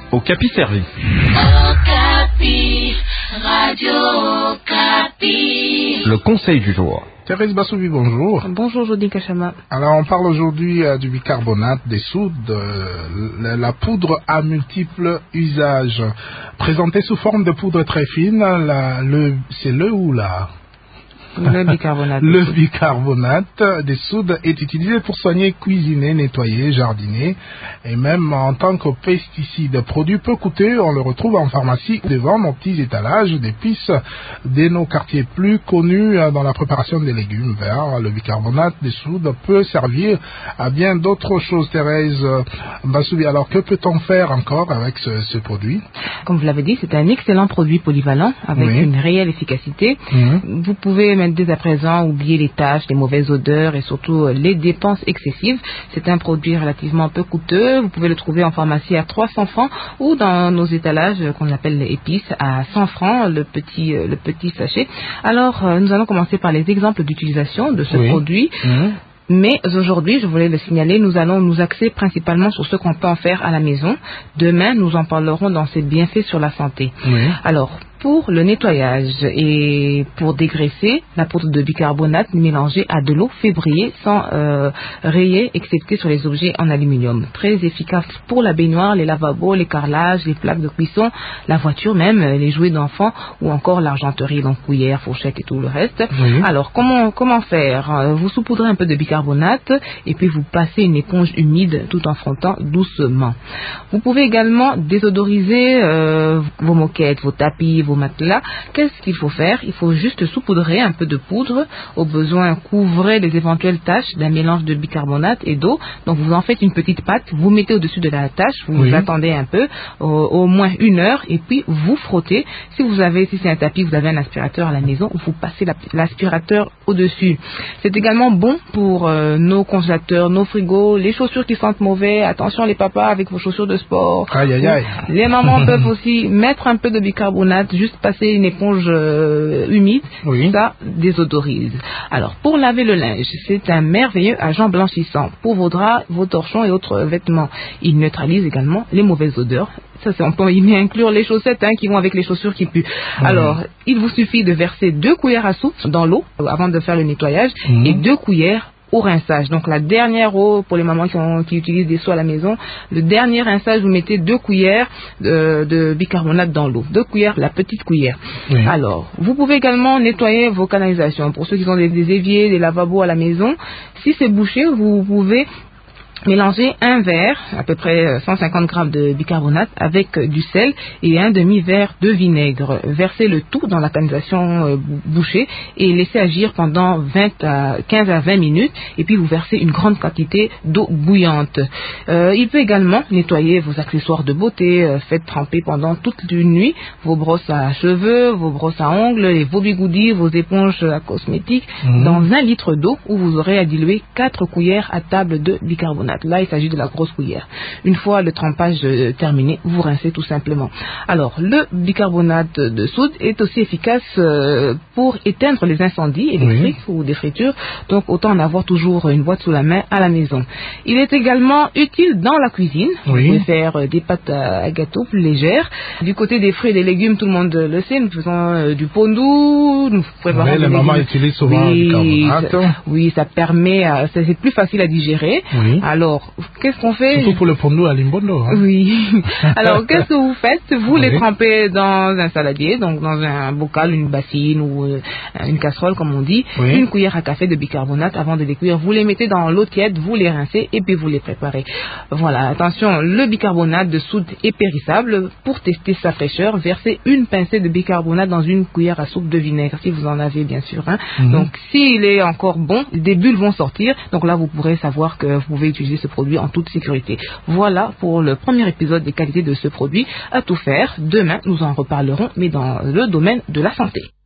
Okapi Service. Okapi, Radio Okapi. Le conseil du jour. Thérèse Bassoubi, bonjour. Bonjour Jody Kachama. Alors on parle aujourd'hui du bicarbonate des soudes, la poudre à multiples usages. Présentée sous forme de poudre très fine, c'est le ou la Le bicarbonate. Le bicarbonate des soudes est utilisé pour soigner, cuisiner, nettoyer, jardiner et même en tant que pesticide. Produit peu coûteux, on le retrouve en pharmacie devant nos petits étalages d'épices de nos quartiers plus connus dans la préparation des légumes verts. Le bicarbonate des soudes peut servir à bien d'autres choses. Thérèse Bassoubi, alors que peut-on faire encore avec ce produit? Comme vous l'avez dit, c'est un excellent produit polyvalent avec une réelle efficacité. Vous pouvez dès à présent oublier les taches, les mauvaises odeurs et surtout les dépenses excessives. C'est un produit relativement peu coûteux. Vous pouvez le trouver en pharmacie à 300 francs ou dans nos étalages qu'on appelle les épices à 100 francs le petit sachet. Alors nous allons commencer par les exemples d'utilisation de ce produit. Mais aujourd'hui, je voulais le signaler, nous allons nous axer principalement sur ce qu'on peut en faire à la maison. Demain, nous en parlerons dans ses bienfaits sur la santé. Alors, pour le nettoyage et pour dégraisser, la poudre de bicarbonate mélangée à de l'eau fait briller sans rayer, excepté sur les objets en aluminium. Très efficace pour la baignoire, les lavabos, les carrelages, les plaques de cuisson, la voiture même, les jouets d'enfants ou encore l'argenterie, donc cuillères, fourchettes et tout le reste. Alors, comment faire? Vous saupoudrez un peu de bicarbonate et puis vous passez une éponge humide tout en frottant doucement. Vous pouvez également désodoriser vos moquettes, vos tapis, vos matelas. Qu'est-ce qu'il faut faire? Il faut juste saupoudrer un peu de poudre. Au besoin, couvrez les éventuelles taches d'un mélange de bicarbonate et d'eau. Donc vous en faites une petite pâte, vous mettez au-dessus de la tache, vous attendez un peu, au moins 1 heure, et puis vous frottez. Si c'est un tapis, vous avez un aspirateur à la maison, vous passez l'aspirateur au-dessus. C'est également bon pour nos congélateurs, nos frigos, les chaussures qui sentent mauvais. Attention les papas avec vos chaussures de sport. Aïe, aïe, aïe. Les mamans peuvent aussi mettre un peu de bicarbonate, juste passer une éponge humide, ça désodorise. Alors, pour laver le linge, c'est un merveilleux agent blanchissant pour vos draps, vos torchons et autres vêtements. Il neutralise également les mauvaises odeurs. Ça, on peut y inclure les chaussettes qui vont avec les chaussures qui puent. Alors, il vous suffit de verser 2 cuillères à soupe dans l'eau avant de faire le nettoyage et 2 cuillères au rinçage. Donc la dernière eau pour les mamans qui utilisent des seaux à la maison, le dernier rinçage, vous mettez 2 cuillères de bicarbonate dans l'eau. 2 cuillères, la petite cuillère. Alors, vous pouvez également nettoyer vos canalisations. Pour ceux qui ont des éviers, des lavabos à la maison, si c'est bouché, vous pouvez mélanger un verre, à peu près 150 grammes de bicarbonate avec du sel et un demi-verre de vinaigre. Versez le tout dans la canalisation bouchée et laissez agir pendant 15 à 20 minutes et puis vous versez une grande quantité d'eau bouillante. Il peut également nettoyer vos accessoires de beauté. Faites tremper pendant toute une nuit vos brosses à cheveux, vos brosses à ongles, vos bigoudis, vos éponges à cosmétiques dans 1 litre d'eau où vous aurez à diluer 4 cuillères à table de bicarbonate. Là, il s'agit de la grosse cuillère. Une fois le trempage terminé, vous rincez tout simplement. Alors, le bicarbonate de soude est aussi efficace pour éteindre les incendies électriques ou des fritures. Donc, autant en avoir toujours une boîte sous la main à la maison. Il est également utile dans la cuisine. Vous pouvez faire des pâtes à gâteau plus légères. Du côté des fruits et des légumes, tout le monde le sait, nous faisons du pondou, nous préparons des les mamans utilisent souvent le bicarbonate. Ça permet, c'est plus facile à digérer. Alors, qu'est-ce qu'on fait? Surtout pour le fondou à l'imbondo. Alors, qu'est-ce que vous faites? Vous les trempez dans un saladier, donc dans un bocal, une bassine ou une casserole, comme on dit. 1 cuillère à café de bicarbonate avant de les cuire. Vous les mettez dans l'eau tiède, vous les rincez et puis vous les préparez. Voilà, attention, le bicarbonate de soude est périssable. Pour tester sa fraîcheur, versez 1 pincée de bicarbonate dans 1 cuillère à soupe de vinaigre, si vous en avez bien sûr. Donc, s'il est encore bon, des bulles vont sortir. Donc là, vous pourrez savoir que vous pouvez utiliser ce produit en toute sécurité. Voilà pour le premier épisode des qualités de ce produit. À tout faire. Demain, nous en reparlerons, mais dans le domaine de la santé.